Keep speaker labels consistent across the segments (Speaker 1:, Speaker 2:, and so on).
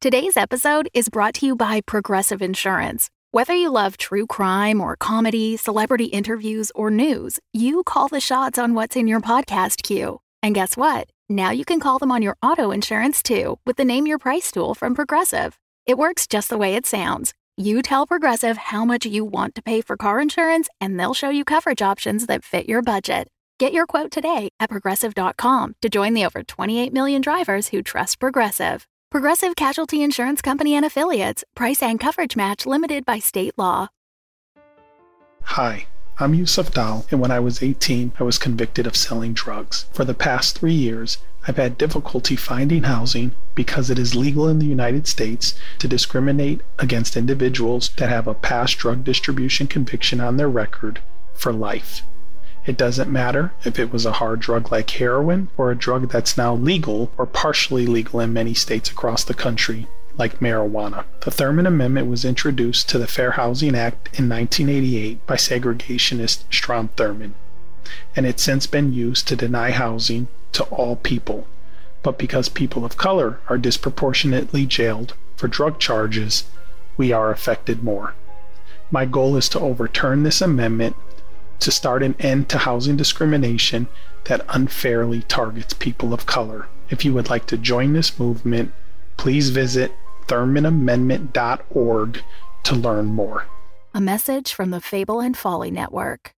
Speaker 1: Today's episode is brought to you by Progressive Insurance. Whether you love true crime or comedy, celebrity interviews, or news, you call the shots on what's in your podcast queue. And guess what? Now you can call them on your auto insurance too with the Name Your Price tool from Progressive. It works just the way it sounds. You tell Progressive how much you want to pay for car insurance, and they'll show you coverage options that fit your budget. Get your quote today at Progressive.com to join the over 28 million drivers who trust Progressive. Progressive Casualty Insurance Company and Affiliates. Price and coverage match limited by state law.
Speaker 2: Hi, I'm Yusuf Dal, and when I was 18, I was convicted of selling drugs. For the past 3 years, I've had difficulty finding housing because it is legal in the United States to discriminate against individuals that have a past drug distribution conviction on their record for life. It doesn't matter if it was a hard drug like heroin or a drug that's now legal or partially legal in many states across the country, like marijuana. The Thurmond Amendment was introduced to the Fair Housing Act in 1988 by segregationist Strom Thurmond, and it's since been used to deny housing to all people. But because people of color are disproportionately jailed for drug charges, we are affected more. My goal is to overturn this amendment to start an end to housing discrimination that unfairly targets people of color. If you would like to join this movement, please visit ThurmondAmendment.org to learn more.
Speaker 1: A message from the Fable and Folly Network.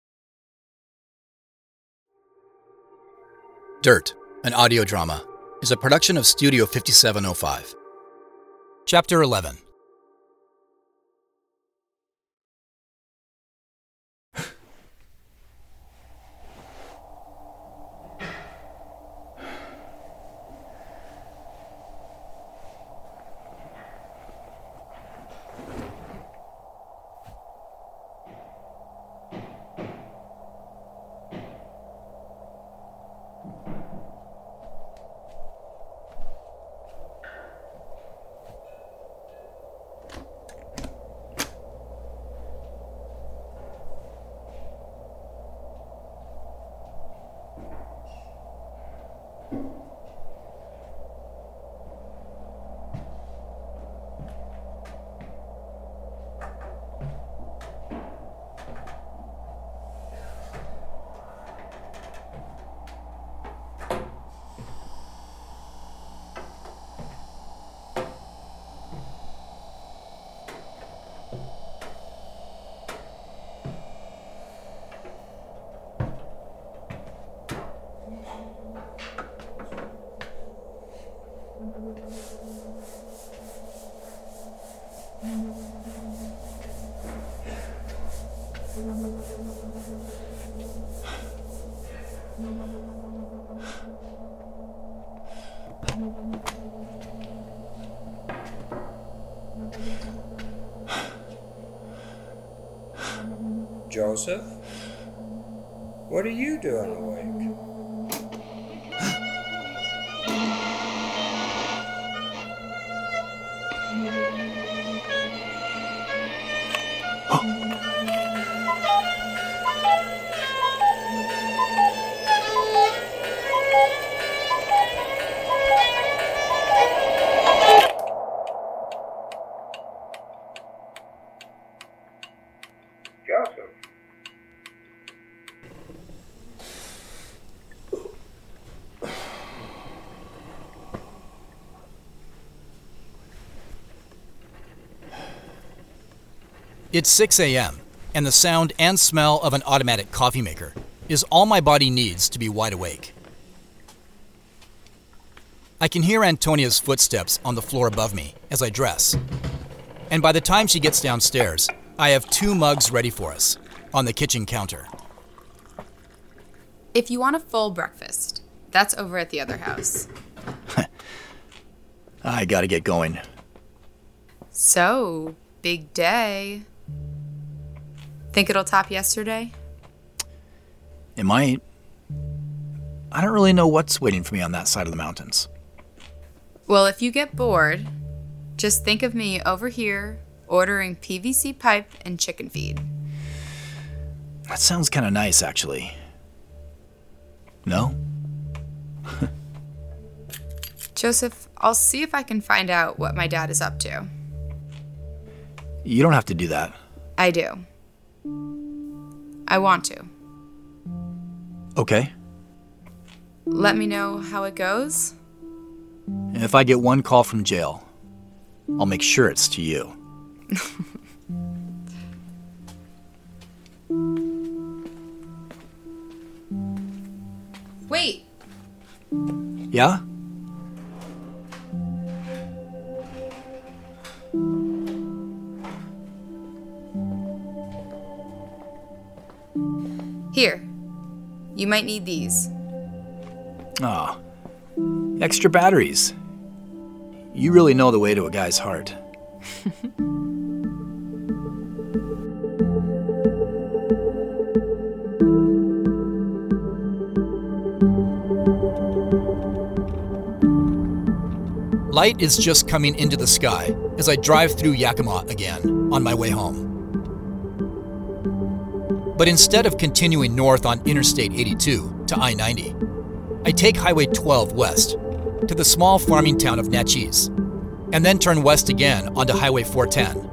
Speaker 3: Dirt, an audio drama, is a production of Studio 5705. Chapter 11.
Speaker 4: Joseph? What are you doing awake? Joseph?
Speaker 3: It's 6 a.m., and the sound and smell of an automatic coffee maker is all my body needs to be wide awake. I can hear Antonia's footsteps on the floor above me as I dress, and by the time she gets downstairs, I have 2 mugs ready for us on the kitchen counter.
Speaker 5: If you want a full breakfast, that's over at the other house.
Speaker 3: I gotta get going.
Speaker 5: So, big day. Think it'll top yesterday?
Speaker 3: It might. I don't really know what's waiting for me on that side of the mountains.
Speaker 5: Well, if you get bored, just think of me over here ordering PVC pipe and chicken feed.
Speaker 3: That sounds kind of nice, actually. No?
Speaker 5: Joseph, I'll see if I can find out what my dad is up to.
Speaker 3: You don't have to do that.
Speaker 5: I do. I want to.
Speaker 3: Okay.
Speaker 5: Let me know how it goes.
Speaker 3: And if I get one call from jail, I'll make sure it's to you.
Speaker 5: Wait.
Speaker 3: Yeah?
Speaker 5: Here. You might need these.
Speaker 3: Ah, extra batteries. You really know the way to a guy's heart. Light is just coming into the sky as I drive through Yakima again on my way home. But instead of continuing north on Interstate 82 to I-90, I take Highway 12 west to the small farming town of Natchez, and then turn west again onto Highway 410.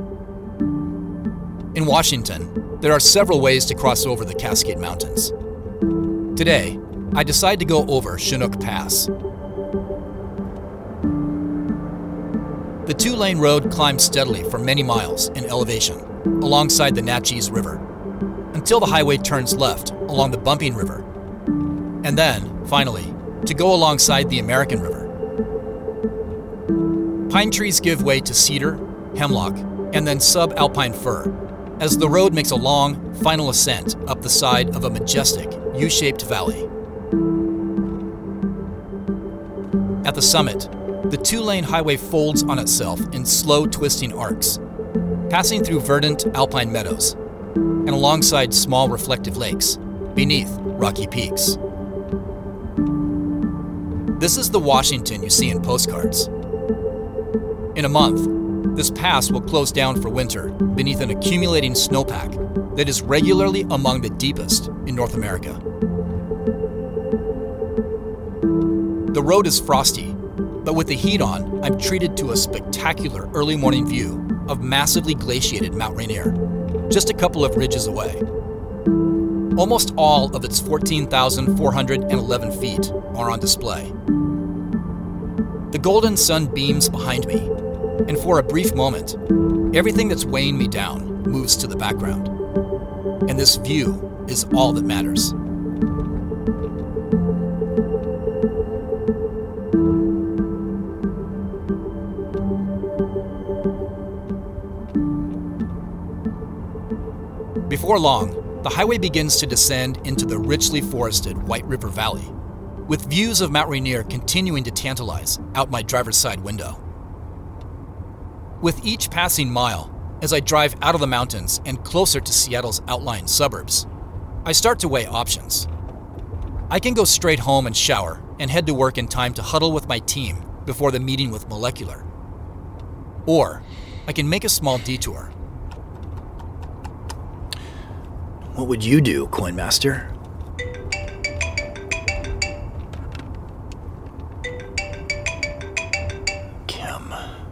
Speaker 3: In Washington, there are several ways to cross over the Cascade Mountains. Today, I decide to go over Chinook Pass. The two-lane road climbs steadily for many miles in elevation alongside the Natchez River, until the highway turns left along the Bumping River, and then, finally, to go alongside the American River. Pine trees give way to cedar, hemlock, and then subalpine fir, as the road makes a long, final ascent up the side of a majestic, U-shaped valley. At the summit, the two-lane highway folds on itself in slow, twisting arcs, passing through verdant alpine meadows and alongside small reflective lakes beneath rocky peaks. This is the Washington you see in postcards. In a month, this pass will close down for winter beneath an accumulating snowpack that is regularly among the deepest in North America. The road is frosty, but with the heat on, I'm treated to a spectacular early morning view of massively glaciated Mount Rainier, just a couple of ridges away. Almost all of its 14,411 feet are on display. The golden sun beams behind me, and for a brief moment, everything that's weighing me down moves to the background. And this view is all that matters. Before long, the highway begins to descend into the richly forested White River Valley, with views of Mount Rainier continuing to tantalize out my driver's side window. With each passing mile, as I drive out of the mountains and closer to Seattle's outlying suburbs, I start to weigh options. I can go straight home and shower and head to work in time to huddle with my team before the meeting with Molecular. Or I can make a small detour. What would you do, Coinmaster? Kim.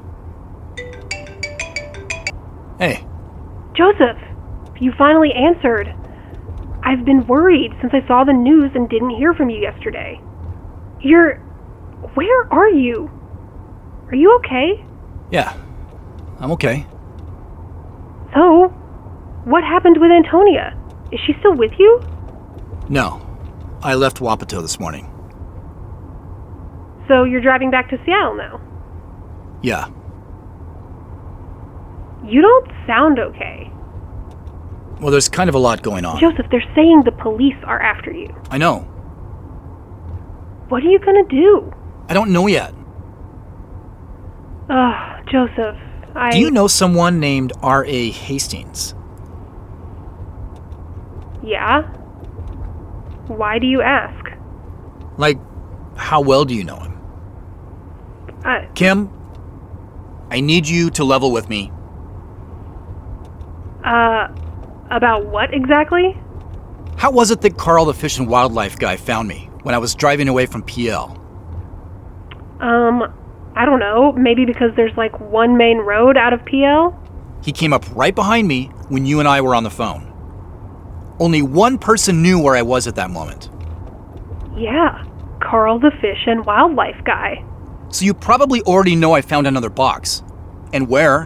Speaker 3: Hey.
Speaker 6: Joseph, you finally answered. I've been worried since I saw the news and didn't hear from you yesterday. Where are you? Are you okay?
Speaker 3: Yeah, I'm okay.
Speaker 6: So, what happened with Antonia? Is she still with you?
Speaker 3: No, I left Wapato this morning.
Speaker 6: So you're driving back to Seattle now?
Speaker 3: Yeah.
Speaker 6: You don't sound okay.
Speaker 3: Well, there's kind of a lot going on.
Speaker 6: Joseph, they're saying the police are after you.
Speaker 3: I know.
Speaker 6: What are you gonna do?
Speaker 3: I don't know yet.
Speaker 6: Ugh, Joseph,
Speaker 3: Do you know someone named R.A. Hastings?
Speaker 6: Yeah? Why do you ask?
Speaker 3: Like, how well do you know him? Kim, I need you to level with me.
Speaker 6: About what exactly?
Speaker 3: How was it that Carl, the fish and wildlife guy, found me when I was driving away from PL?
Speaker 6: I don't know, maybe because there's like one main road out of PL?
Speaker 3: He came up right behind me when you and I were on the phone. Only one person knew where I was at that moment.
Speaker 6: Yeah, Carl the fish and wildlife guy.
Speaker 3: So you probably already know I found another box. And where?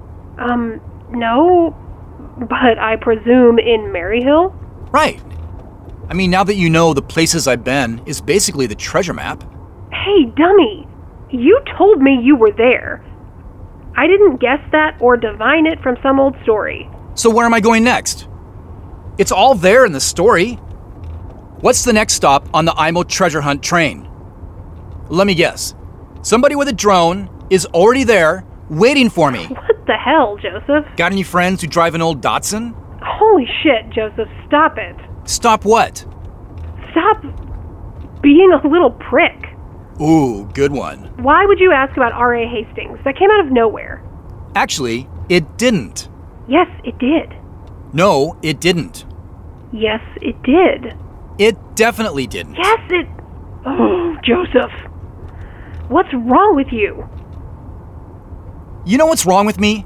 Speaker 6: No, but I presume in Maryhill?
Speaker 3: Right. I mean, now that you know the places I've been is basically the treasure map.
Speaker 6: Hey, dummy, you told me you were there. I didn't guess that or divine it from some old story.
Speaker 3: So where am I going next? It's all there in the story. What's the next stop on the IMO treasure hunt train? Let me guess. Somebody with a drone is already there, waiting for me.
Speaker 6: What the hell, Joseph?
Speaker 3: Got any friends who drive an old Datsun?
Speaker 6: Holy shit, Joseph, stop it.
Speaker 3: Stop what?
Speaker 6: Stop being a little prick.
Speaker 3: Ooh, good one.
Speaker 6: Why would you ask about R.A. Hastings? That came out of nowhere.
Speaker 3: Actually, it didn't.
Speaker 6: Yes, it did.
Speaker 3: No, it didn't.
Speaker 6: Yes, it did.
Speaker 3: It definitely didn't.
Speaker 6: Yes, it... Oh, Joseph. What's wrong with you?
Speaker 3: You know what's wrong with me?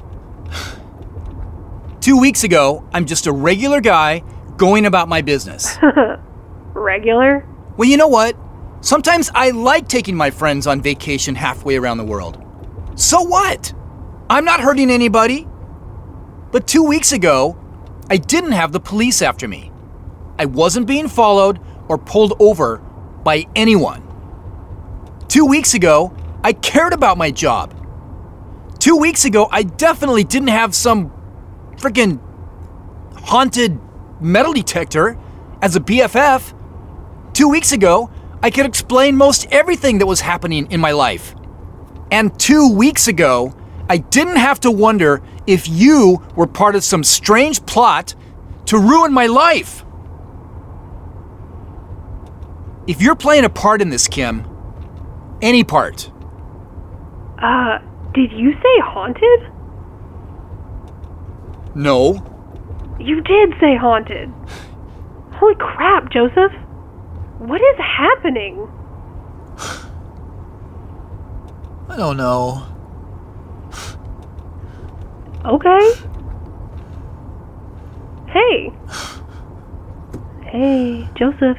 Speaker 3: 2 weeks ago, I'm just a regular guy going about my business.
Speaker 6: Regular?
Speaker 3: Well, you know what? Sometimes I like taking my friends on vacation halfway around the world. So what? I'm not hurting anybody. But 2 weeks ago, I didn't have the police after me. I wasn't being followed or pulled over by anyone. 2 weeks ago, I cared about my job. 2 weeks ago, I definitely didn't have some freaking haunted metal detector as a BFF. 2 weeks ago, I could explain most everything that was happening in my life. And 2 weeks ago, I didn't have to wonder if you were part of some strange plot to ruin my life. If you're playing a part in this, Kim, any part.
Speaker 6: Did you say haunted?
Speaker 3: No.
Speaker 6: You did say haunted. Holy crap, Joseph. What is happening?
Speaker 3: I don't know.
Speaker 6: Okay. Hey. Hey, Joseph.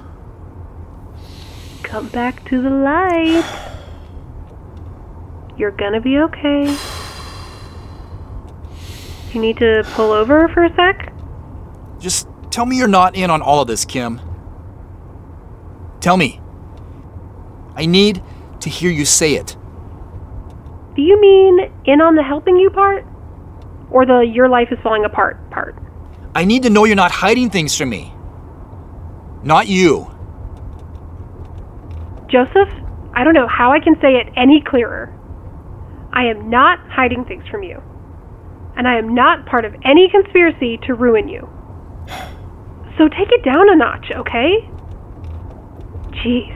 Speaker 6: Come back to the light. You're gonna be okay. You need to pull over for a sec?
Speaker 3: Just tell me you're not in on all of this, Kim. Tell me. I need to hear you say it.
Speaker 6: Do you mean in on the helping you part? Or the your life is falling apart part?
Speaker 3: I need to know you're not hiding things from me. Not you.
Speaker 6: Joseph, I don't know how I can say it any clearer. I am not hiding things from you. And I am not part of any conspiracy to ruin you. So take it down a notch, okay? Jeez.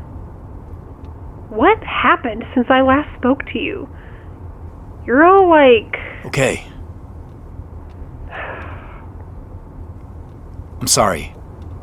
Speaker 6: What happened since I last spoke to you? You're all like...
Speaker 3: Okay. I'm sorry.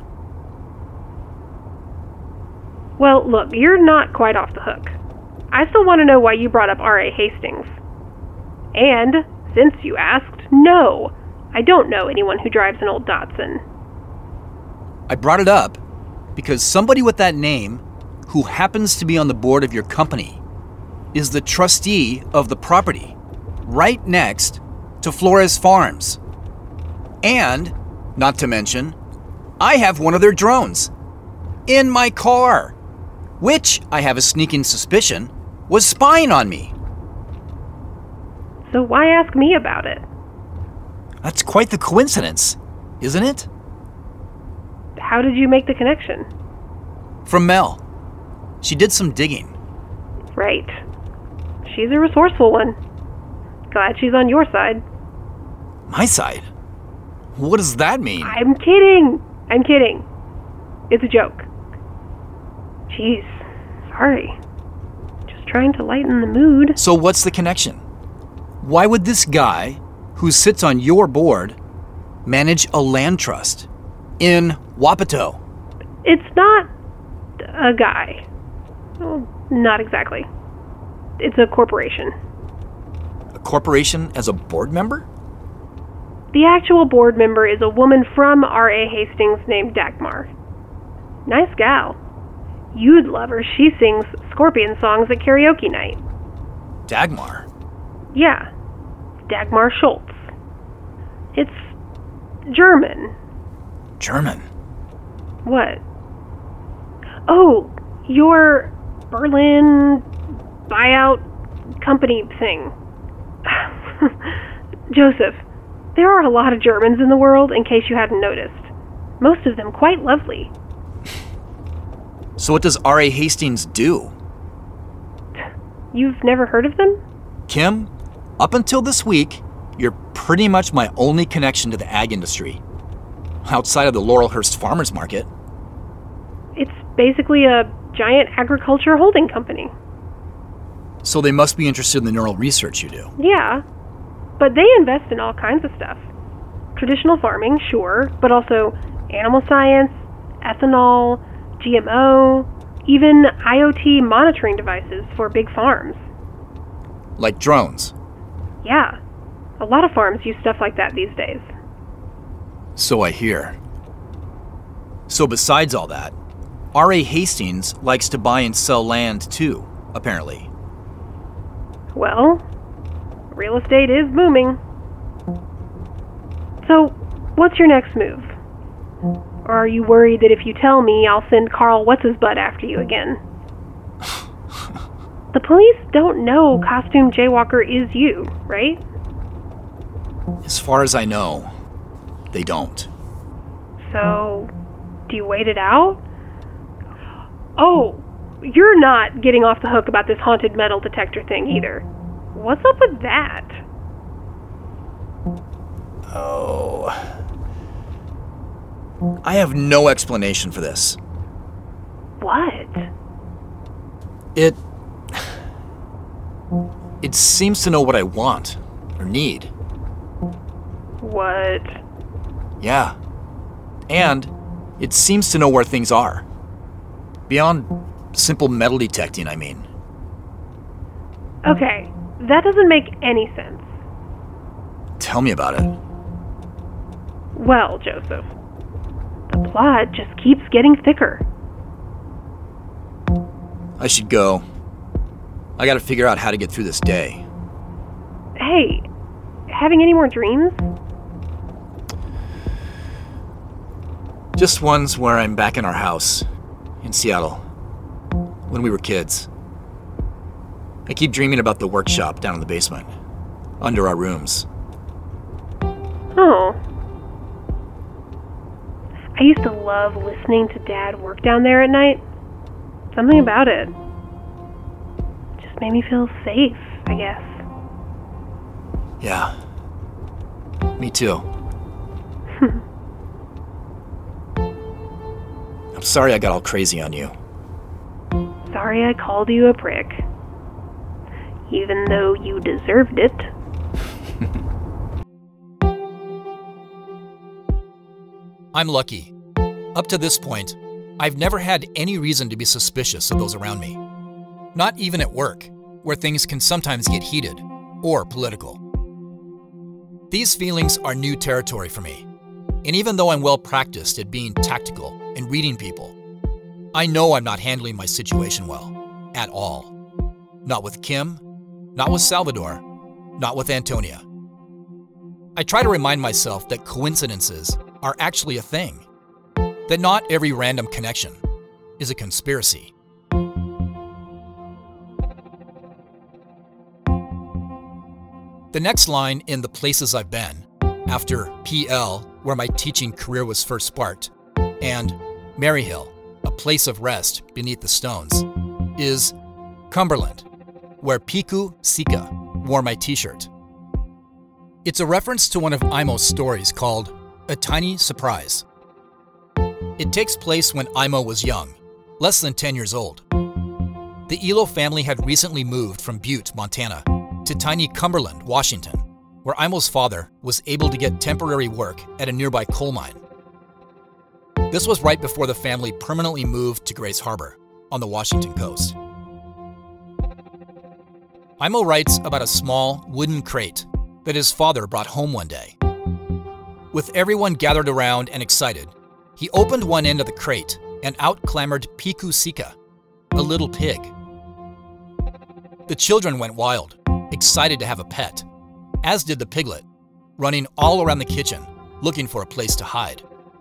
Speaker 6: Well, look, you're not quite off the hook. I still want to know why you brought up R.A. Hastings. And, since you asked, no, I don't know anyone who drives an old Datsun.
Speaker 3: I brought it up because somebody with that name, who happens to be on the board of your company, is the trustee of the property, right next to Flores Farms. And, not to mention, I have one of their drones in my car, which I have a sneaking suspicion was spying on me.
Speaker 6: So why ask me about it?
Speaker 3: That's quite the coincidence, isn't it?
Speaker 6: How did you make the connection?
Speaker 3: From Mel. She did some digging.
Speaker 6: Right. She's a resourceful one. Glad she's on your side.
Speaker 3: My side? What does that mean?
Speaker 6: I'm kidding. I'm kidding. It's a joke. Jeez. Sorry. Just trying to lighten the mood.
Speaker 3: So what's the connection? Why would this guy, who sits on your board, manage a land trust in Wapato?
Speaker 6: It's not a guy. Well, not exactly. It's a corporation.
Speaker 3: A corporation as a board member?
Speaker 6: The actual board member is a woman from R.A. Hastings named Dagmar. Nice gal. You'd love her. She sings Scorpion songs at karaoke night.
Speaker 3: Dagmar?
Speaker 6: Yeah. Dagmar Schultz. It's German.
Speaker 3: German?
Speaker 6: What? Oh, your Berlin buyout company thing. Joseph, there are a lot of Germans in the world, in case you hadn't noticed. Most of them quite lovely.
Speaker 3: So what does R.A. Hastings do?
Speaker 6: You've never heard of them?
Speaker 3: Kim, up until this week, you're pretty much my only connection to the ag industry. Outside of the Laurelhurst Farmers Market.
Speaker 6: It's basically a giant agriculture holding company.
Speaker 3: So they must be interested in the neural research you do.
Speaker 6: Yeah, but they invest in all kinds of stuff. Traditional farming, sure, but also animal science, ethanol, GMO, even IoT monitoring devices for big farms.
Speaker 3: Like drones.
Speaker 6: Yeah, a lot of farms use stuff like that these days.
Speaker 3: So I hear. So besides all that, R.A. Hastings likes to buy and sell land too, apparently.
Speaker 6: Well, real estate is booming. So, what's your next move? Or are you worried that if you tell me, I'll send Carl What's-His-Butt after you again? The police don't know Costume Jaywalker is you, right?
Speaker 3: As far as I know, they don't.
Speaker 6: So, do you wait it out? Oh, you're not getting off the hook about this haunted metal detector thing either. What's up with that?
Speaker 3: Oh. I have no explanation for this.
Speaker 6: What?
Speaker 3: It seems to know what I want or need.
Speaker 6: What?
Speaker 3: Yeah. And it seems to know where things are. Beyond simple metal detecting, I mean.
Speaker 6: Okay, that doesn't make any sense.
Speaker 3: Tell me about it.
Speaker 6: Well, Joseph, the plot just keeps getting thicker.
Speaker 3: I should go. I gotta figure out how to get through this day.
Speaker 6: Hey, having any more dreams?
Speaker 3: Just ones where I'm back in our house in Seattle when we were kids. I keep dreaming about the workshop down in the basement, under our rooms.
Speaker 6: Oh. I used to love listening to Dad work down there at night. Something about it just made me feel safe, I guess.
Speaker 3: Yeah. Me too. I'm sorry I got all crazy on you.
Speaker 6: Sorry I called you a prick. Even though you deserved it.
Speaker 3: I'm lucky. Up to this point, I've never had any reason to be suspicious of those around me. Not even at work, where things can sometimes get heated or political. These feelings are new territory for me, and even though I'm well practiced at being tactical and reading people, I know I'm not handling my situation well, at all. Not with Kim, not with Salvador, not with Antonia. I try to remind myself that coincidences are actually a thing, that not every random connection is a conspiracy. The next line in The Places I've Been, after PL, where my teaching career was first sparked, and Maryhill, a place of rest beneath the stones, is Cumberland, where Piku Sika wore my t-shirt. It's a reference to one of Imo's stories called A Tiny Surprise. It takes place when Imo was young, less than 10 years old. The Elo family had recently moved from Butte, Montana, to tiny Cumberland, Washington, where Imo's father was able to get temporary work at a nearby coal mine. This was right before the family permanently moved to Grace Harbor on the Washington coast. Imo writes about a small wooden crate that his father brought home one day. With everyone gathered around and excited, he opened one end of the crate and out clambered Piku Sika, a little pig. The children went wild, excited to have a pet, as did the piglet, running all around the kitchen, looking for a place to hide.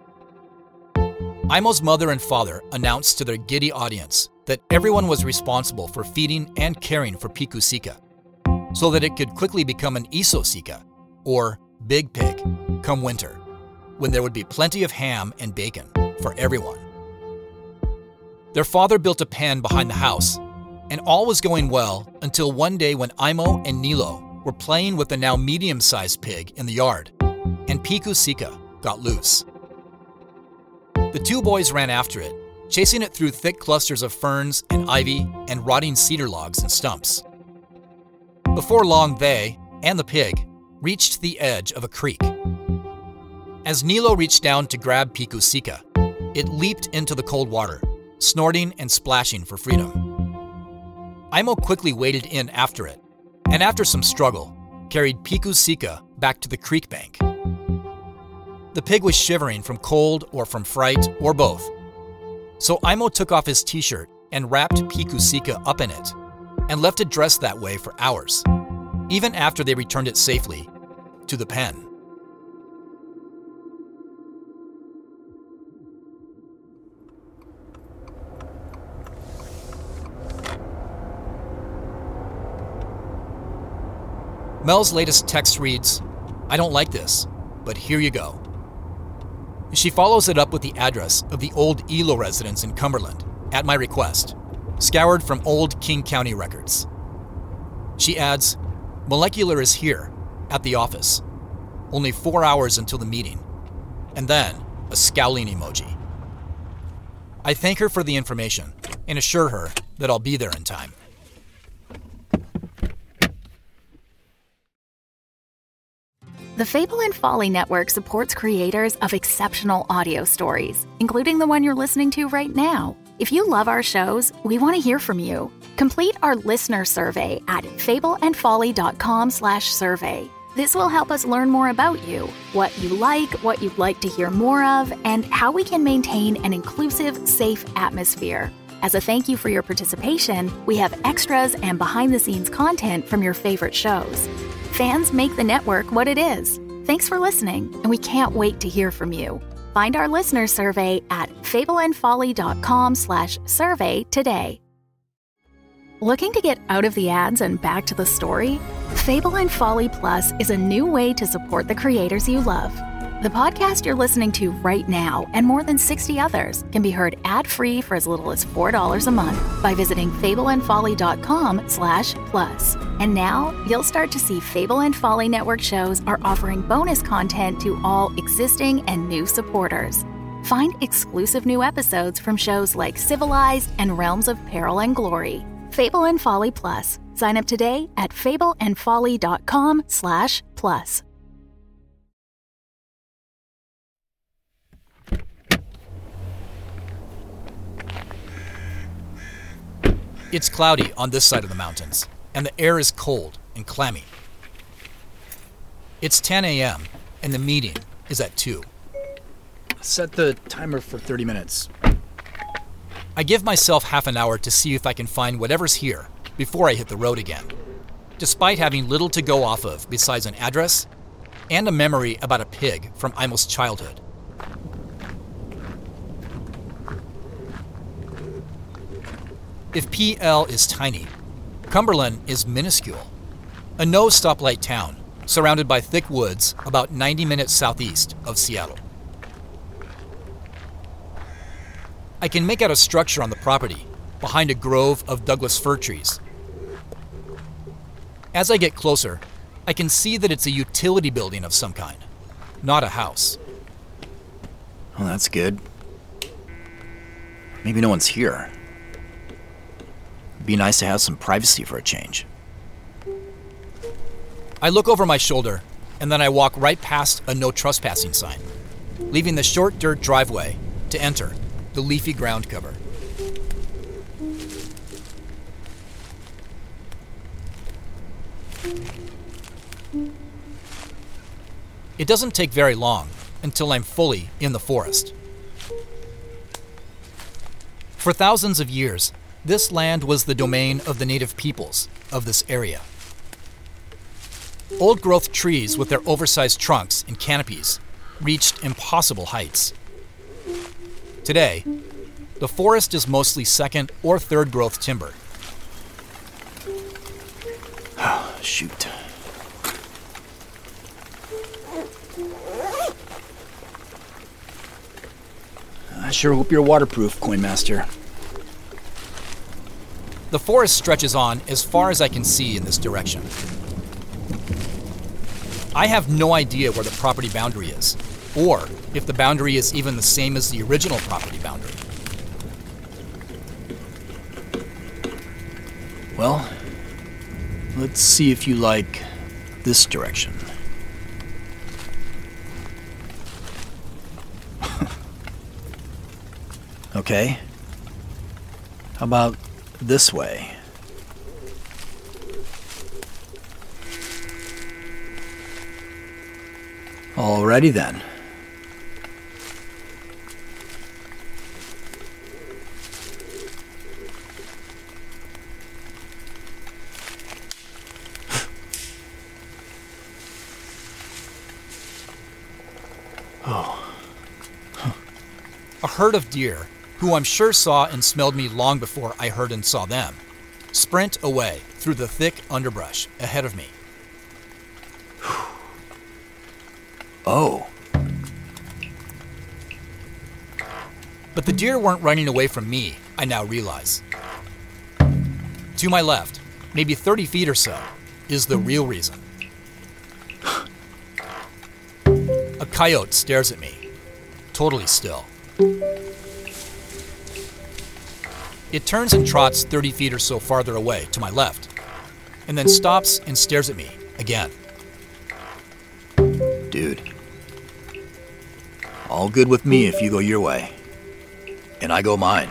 Speaker 3: Imo's mother and father announced to their giddy audience that everyone was responsible for feeding and caring for Piku Sika, so that it could quickly become an Iso Sika, or big pig, come winter, when there would be plenty of ham and bacon for everyone. Their father built a pen behind the house, and all was going well until one day when Imo and Nilo were playing with the now medium-sized pig in the yard, and Piku Sika got loose. The two boys ran after it, chasing it through thick clusters of ferns and ivy and rotting cedar logs and stumps. Before long, they, and the pig, reached the edge of a creek. As Nilo reached down to grab Piku Sika, it leaped into the cold water, snorting and splashing for freedom. Imo quickly waded in after it, and after some struggle, carried Piku Sika back to the creek bank. The pig was shivering from cold or from fright or both, so Imo took off his t-shirt and wrapped Piku Sika up in it, and left it dressed that way for hours, even after they returned it safely to the pen. Mel's latest text reads, "I don't like this, but here you go." She follows it up with the address of the old Elo residence in Cumberland, at my request, scoured from old King County records. She adds, "Molecular is here, at the office. Only 4 hours until the meeting." And then, a scowling emoji. I thank her for the information and assure her that I'll be there in time.
Speaker 1: The Fable and Folly Network supports creators of exceptional audio stories, including the one you're listening to right now. If you love our shows, we want to hear from you. Complete our listener survey at fableandfolly.com/survey. This will help us learn more about you, what you like, what you'd like to hear more of, and how we can maintain an inclusive, safe atmosphere. As a thank you for your participation, we have extras and behind-the-scenes content from your favorite shows. Fans make the network what it is. Thanks for listening, and we can't wait to hear from you. Find our listener survey at fableandfolly.com/survey today. Looking to get out of the ads and back to the story? Fable and Folly Plus is a new way to support the creators you love. The podcast you're listening to right now and more than 60 others can be heard ad-free for as little as $4 a month by visiting fableandfolly.com/plus. And now you'll start to see Fable and Folly Network shows are offering bonus content to all existing and new supporters. Find exclusive new episodes from shows like Civilized and Realms of Peril and Glory. Fable and Folly Plus. Sign up today at fableandfolly.com/plus.
Speaker 3: It's cloudy on this side of the mountains, and the air is cold and clammy. It's 10 a.m., and the meeting is at 2.
Speaker 7: Set the timer for 30 minutes.
Speaker 3: I give myself half an hour to see if I can find whatever's here before I hit the road again, despite having little to go off of besides an address and a memory about a pig from Imo's childhood. If PL is tiny, Cumberland is minuscule. A no-stoplight town, surrounded by thick woods about 90 minutes southeast of Seattle. I can make out a structure on the property, behind a grove of Douglas fir trees. As I get closer, I can see that it's a utility building of some kind, not a house.
Speaker 7: Well, that's good. Maybe no one's here. It'd be nice to have some privacy for a change.
Speaker 3: I look over my shoulder, and then I walk right past a no trespassing sign, leaving the short dirt driveway to enter the leafy ground cover. It doesn't take very long until I'm fully in the forest. For thousands of years, this land was the domain of the native peoples of this area. Old-growth trees with their oversized trunks and canopies reached impossible heights. Today, the forest is mostly second or third growth timber.
Speaker 7: Shoot. I sure hope you're waterproof, Coinmaster.
Speaker 3: The forest stretches on as far as I can see in this direction. I have no idea where the property boundary is, or if the boundary is even the same as the original property boundary.
Speaker 7: Well, let's see if you like this direction. Okay. How about this way? Alrighty then.
Speaker 3: A herd of deer, who I'm sure saw and smelled me long before I heard and saw them, sprint away through the thick underbrush ahead of me.
Speaker 7: Oh.
Speaker 3: But the deer weren't running away from me, I now realize. To my left, maybe 30 feet or so, is the real reason. A coyote stares at me, totally still. It turns and trots 30 feet or so farther away to my left, and then stops and stares at me again.
Speaker 7: Dude. All good with me if you go your way. And I go mine.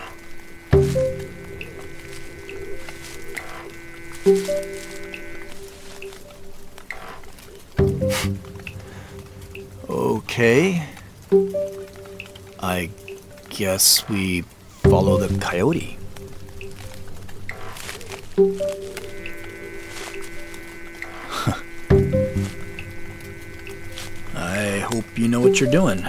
Speaker 7: Okay. I guess we follow the coyote. I hope you know what you're doing.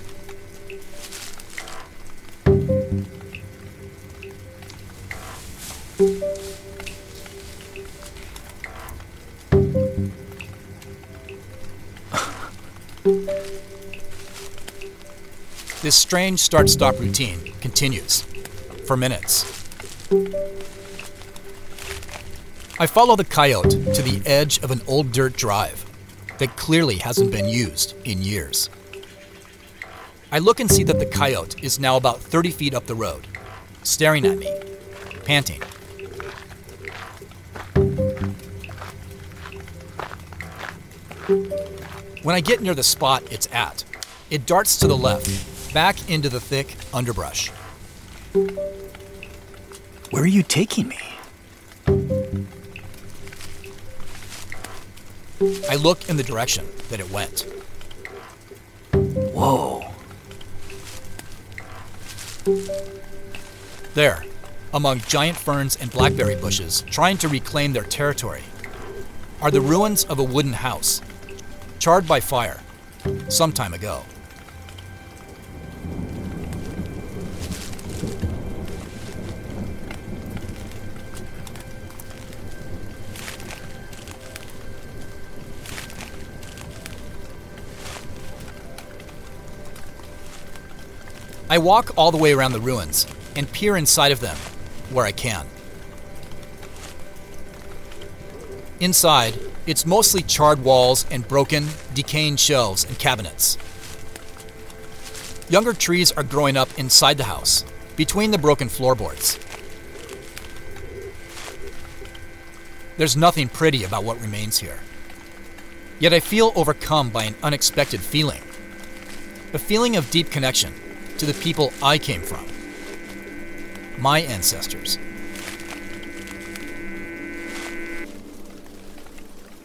Speaker 3: This strange start-stop routine continues for minutes. I follow the coyote to the edge of an old dirt drive that clearly hasn't been used in years. I look and see that the coyote is now about 30 feet up the road, staring at me, panting. When I get near the spot it's at, it darts to the left, back into the thick underbrush.
Speaker 7: Where are you taking me?
Speaker 3: I look in the direction that it went.
Speaker 7: Whoa.
Speaker 3: There, among giant ferns and blackberry bushes trying to reclaim their territory, are the ruins of a wooden house, charred by fire some time ago. I walk all the way around the ruins and peer inside of them where I can. Inside, it's mostly charred walls and broken, decaying shelves and cabinets. Younger trees are growing up inside the house, between the broken floorboards. There's nothing pretty about what remains here. Yet I feel overcome by an unexpected feeling. A feeling of deep connection to the people I came from. My ancestors.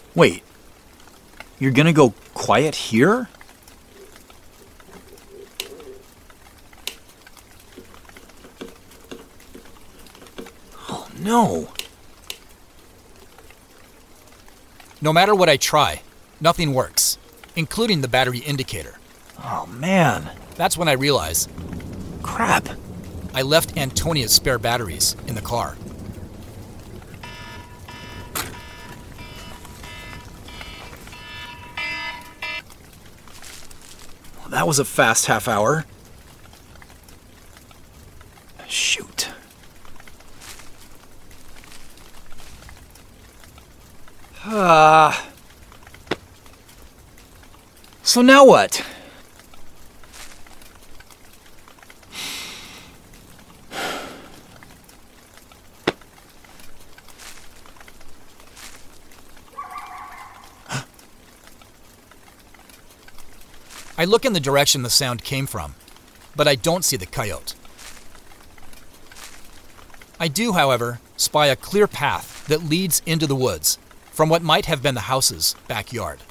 Speaker 7: Wait, you're gonna go quiet here? Oh, no.
Speaker 3: No matter what I try, nothing works, including the battery indicator.
Speaker 7: Oh, man.
Speaker 3: That's when I realize
Speaker 7: Crap.
Speaker 3: I left Antonia's spare batteries in the car.
Speaker 7: That was a fast half hour. Shoot. So now what?
Speaker 3: I look in the direction the sound came from, but I don't see the coyote. I do, however, spy a clear path that leads into the woods from what might have been the house's backyard.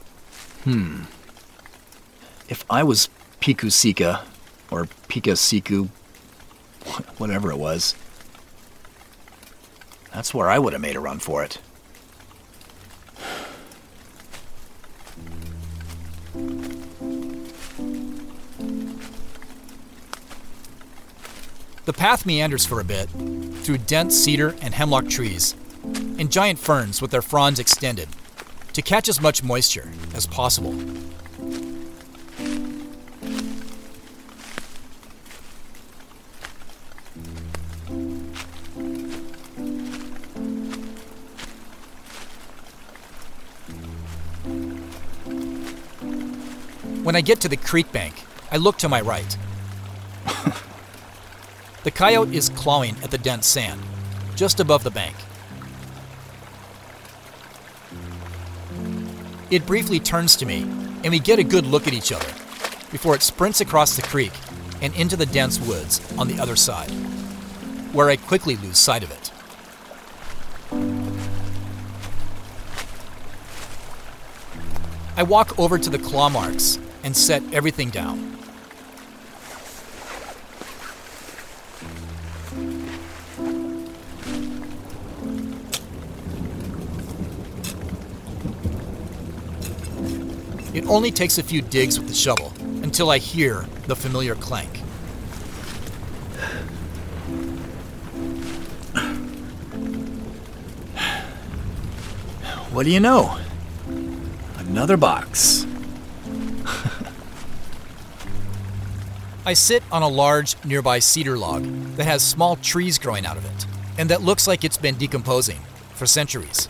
Speaker 7: If I was Pikusika, or Pikasiku, whatever it was, that's where I would have made a run for it.
Speaker 3: The path meanders for a bit, through dense cedar and hemlock trees, and giant ferns with their fronds extended, to catch as much moisture as possible. When I get to the creek bank, I look to my right. The coyote is clawing at the dense sand, just above the bank. It briefly turns to me, and we get a good look at each other, before it sprints across the creek and into the dense woods on the other side, where I quickly lose sight of it. I walk over to the claw marks and set everything down. It only takes a few digs with the shovel until I hear the familiar clank.
Speaker 7: What do you know? Another box.
Speaker 3: I sit on a large nearby cedar log that has small trees growing out of it, and that looks like it's been decomposing for centuries.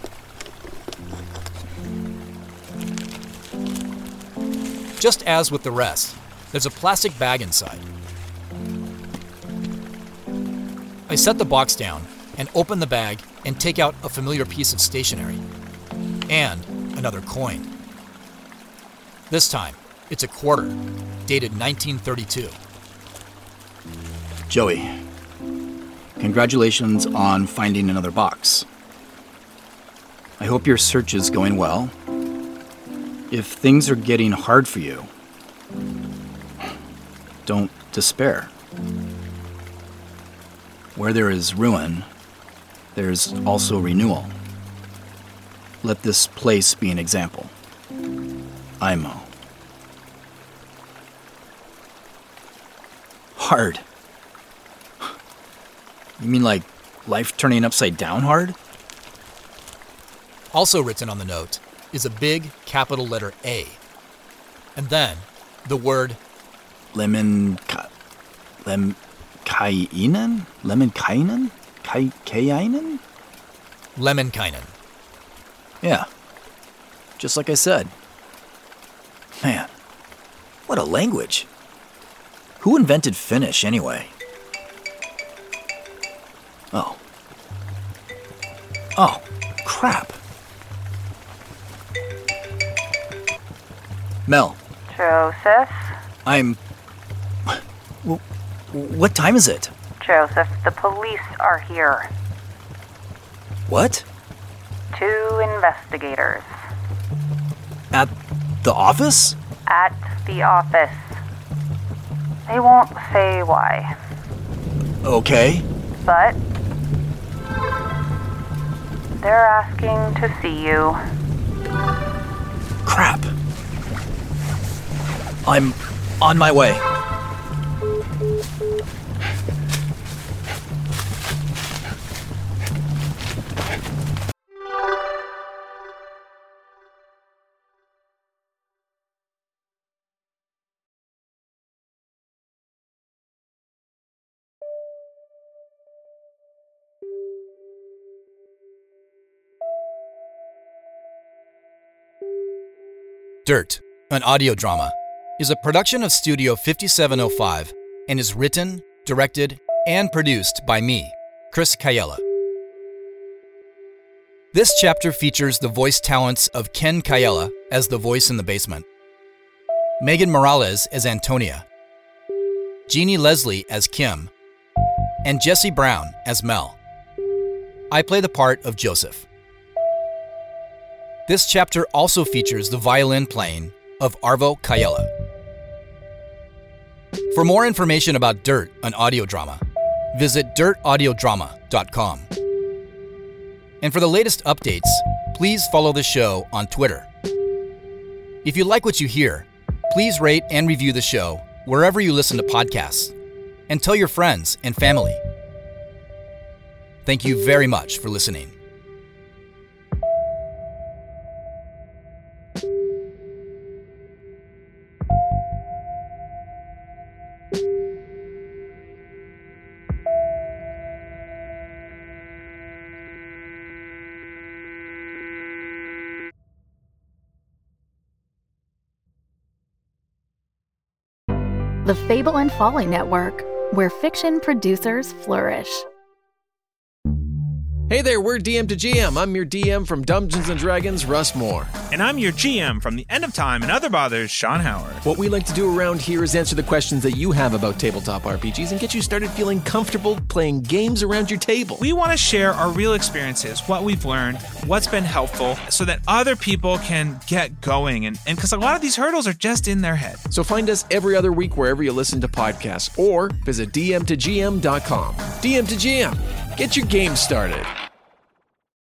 Speaker 3: Just as with the rest, there's a plastic bag inside. I set the box down and open the bag and take out a familiar piece of stationery and another coin. This time, it's a quarter, dated 1932.
Speaker 7: Joey, congratulations on finding another box. I hope your search is going well. If things are getting hard for you, don't despair. Where there is ruin, there's also renewal. Let this place be an example. Imo. Hard. You mean like life turning upside down hard?
Speaker 3: Also written on the note is a big capital letter A, and then the word
Speaker 7: Lemon Kainen?
Speaker 3: Lemminkainen.
Speaker 7: Yeah. Just like I said. Man, what a language. Who invented Finnish anyway? Oh, crap. Mel.
Speaker 8: Joseph?
Speaker 7: What time is it?
Speaker 8: Joseph, the police are here.
Speaker 7: What?
Speaker 8: 2 investigators.
Speaker 7: At the office?
Speaker 8: At the office. They won't say why.
Speaker 7: Okay.
Speaker 8: But they're asking to see you.
Speaker 7: Crap. I'm on my way.
Speaker 3: Dirt, an audio drama, is a production of Studio 5705 and is written, directed, and produced by me, Chris Cayella. This chapter features the voice talents of Ken Cayella as the voice in the basement, Megan Morales as Antonia, Jeannie Leslie as Kim, and Jesse Brown as Mel. I play the part of Joseph. This chapter also features the violin playing of Arvo Cayella. For more information about Dirt, an audio drama, visit dirtaudiodrama.com. And for the latest updates, please follow the show on Twitter. If you like what you hear, please rate and review the show wherever you listen to podcasts, and tell your friends and family. Thank you very much for listening.
Speaker 1: The Fable and Folly Network, where fiction producers flourish.
Speaker 9: Hey there, we're DM to GM. I'm your DM from Dungeons & Dragons, Russ Moore.
Speaker 10: And I'm your GM from The End of Time and Other Bothers, Sean Howard.
Speaker 9: What we like to do around here is answer the questions that you have about tabletop RPGs and get you started feeling comfortable playing games around your table.
Speaker 10: We want to share our real experiences, what we've learned, what's been helpful, so that other people can get going. And because a lot of these hurdles are just in their head.
Speaker 9: So find us every other week wherever you listen to podcasts or visit dmtogm.com. DM to GM. Get your game started.